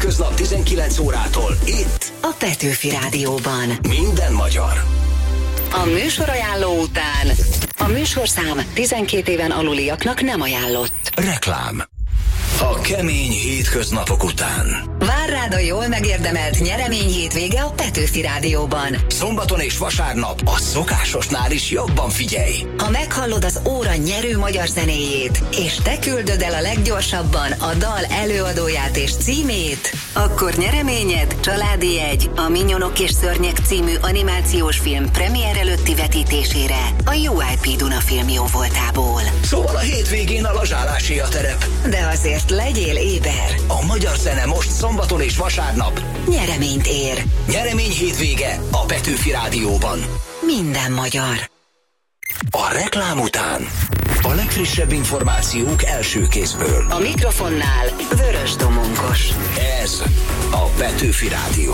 hétköznap 19 órától itt a Petőfi Rádióban. Minden magyar. A műsorajánló után a műsorszám 12 éven aluliaknak nem ajánlott. Reklám. A kemény hétköznapok után Vár rád a jól megérdemelt nyeremény hétvége a Petőfi Rádióban. szombaton és vasárnap a szokásosnál is jobban figyelj. Ha meghallod az óra nyerő magyar zenéjét, és te küldöd el a leggyorsabban a dal előadóját és címét, akkor nyereményed családi jegy a Minyonok és Szörnyek című animációs film premier előtti vetítésére a UIP Duna Film jóvoltából. Szóval a hétvégén a lazsálásé a terep. De azért legyél éber. A magyar zene most szombaton és vasárnap Nyereményt ér. nyeremény hétvége a Petőfi Rádióban. Minden magyar. A reklám után a legfrissebb információk első kézből. A mikrofonnál Vörös Domonkos. Ez a Petőfi Rádió.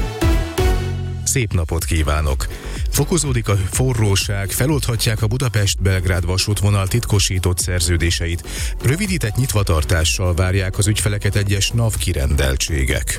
Szép napot kívánok! Fokozódik a forróság, feloldhatják a Budapest-Belgrád vasútvonal titkosított szerződéseit. Rövidített nyitvatartással várják az ügyfeleket egyes NAV kirendeltségek.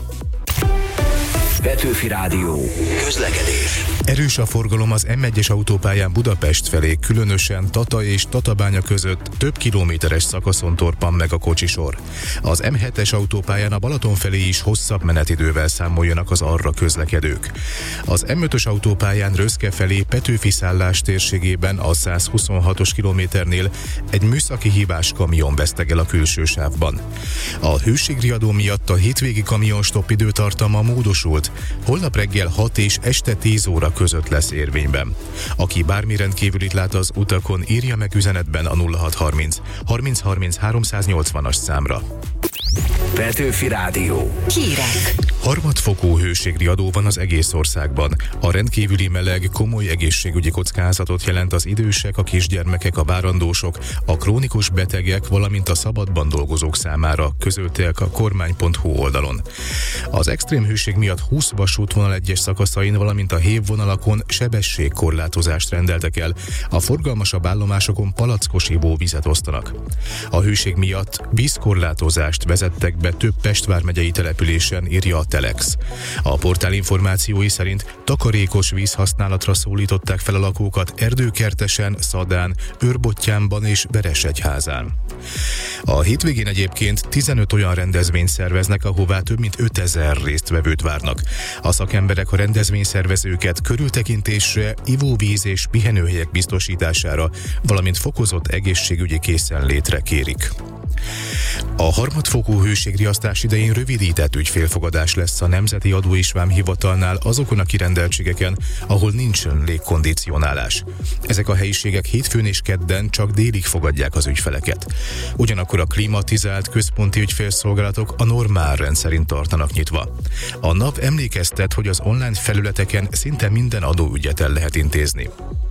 Petőfi Rádió. Közlekedés. Erős a forgalom az M1-es autópályán Budapest felé, különösen Tata és Tatabánya között több kilométeres szakaszon torpan meg a kocsisor. Az M7-es autópályán a Balaton felé is hosszabb menetidővel számoljanak az arra közlekedők. Az M5-ös autópályán Röszke felé Petőfi szállás térségében a 126-os kilométernél egy műszaki hibás kamion vesztegel a külső sávban. A hőségriadó miatt a hétvégi kamionstopp időtartama módosult. Holnap reggel 6 és este 10 óra között lesz érvényben. Aki bármi rendkívülit lát az utakon, írja meg üzenetben a 0630 30 30 380-as számra. Petőfi Rádió. Hírek. Harmadfokú hőségriadó van az egész országban. A rendkívüli meleg komoly egészségügyi kockázatot jelent az idősek, a kisgyermekek, a várandósok, a krónikus betegek, valamint a szabadban dolgozók számára, közölték a kormány.hu oldalon. Az extrém hőség miatt 20 vasútvonal egyes szakaszain, valamint a hévvonalakon sebességkorlátozást rendeltek el. A forgalmasabb állomásokon palackos ivóvizet osztanak. A hőség miatt vízkorlátozást vezettek be több Pest vármegyei településen, írja a Telex. A portál információi szerint takarékos vízhasználatra szólították fel a lakókat Erdőkertesen, Szadán, Őrbottyánban és Veresegyházán. A hétvégén egyébként 15 olyan rendezvényt szerveznek, ahová több mint 5000 résztvevőt várnak. A szakemberek a rendezvényszervezőket körültekintésre, ivóvíz és pihenőhelyek biztosítására, valamint fokozott egészségügyi készenlétre kérik. A harmadfokú hőségriasztás idején rövidített ügyfélfogadás lesz a Nemzeti Adó és Vámhivatalnál azokon a kirendeltségeken, ahol nincsen légkondicionálás. Ezek a helyiségek hétfőn és kedden csak délig fogadják az ügyfeleket. Ugyanakkor a klimatizált központi ügyfélszolgálatok a normál rendszerint tartanak nyitva. A NAV emlékeztet, hogy az online felületeken szinte minden adóügyet el lehet intézni.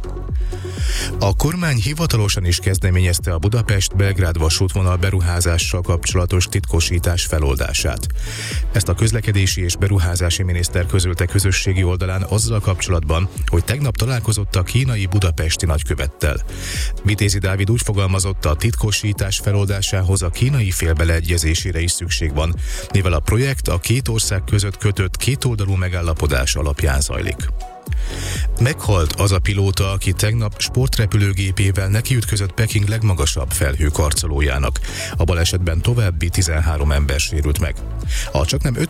A kormány hivatalosan is kezdeményezte a Budapest-Belgrád vasútvonal beruházással kapcsolatos titkosítás feloldását. Ezt a közlekedési és beruházási miniszter közölte közösségi oldalán azzal kapcsolatban, hogy tegnap találkozott a kínai budapesti nagykövettel. Vitézi Dávid úgy fogalmazott, a titkosítás feloldásához a kínai fél beleegyezésére is szükség van, mivel a projekt a két ország között kötött kétoldalú megállapodás alapján zajlik. Meghalt az a pilóta, aki tegnap sportrepülőgépével nekiütközött Peking legmagasabb felhőkarcolójának. A balesetben további 13 ember sérült meg. A csaknem 5